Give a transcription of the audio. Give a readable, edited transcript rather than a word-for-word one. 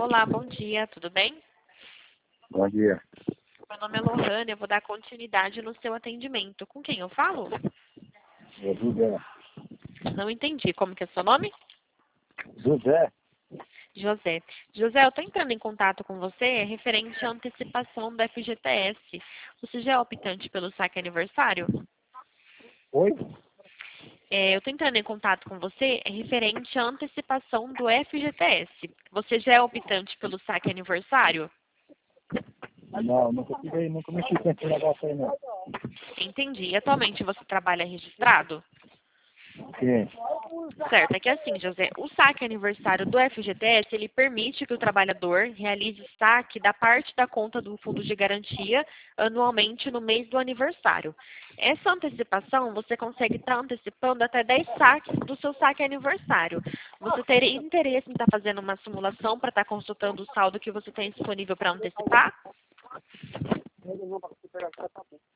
Olá, bom dia, tudo bem? Bom dia. Meu nome é Lohane, eu vou dar continuidade no seu atendimento. Com quem eu falo? É José. Não entendi. Como que é seu nome? José? José. José, eu estou entrando em contato com você referente à antecipação do FGTS. Você já é optante pelo saque aniversário? Oi? Eu estou entrando em contato com você referente à antecipação do FGTS. Você já é optante pelo saque aniversário? Não, nunca mexi com esse negócio aí, não. Entendi. E atualmente você trabalha registrado? Sim. Certo, é que assim, José, o saque aniversário do FGTS, ele permite que o trabalhador realize saque da parte da conta do fundo de garantia anualmente no mês do aniversário. Essa antecipação, você consegue estar antecipando até 10 saques do seu saque aniversário. Você teria interesse em estar fazendo uma simulação para estar consultando o saldo que você tem disponível para antecipar?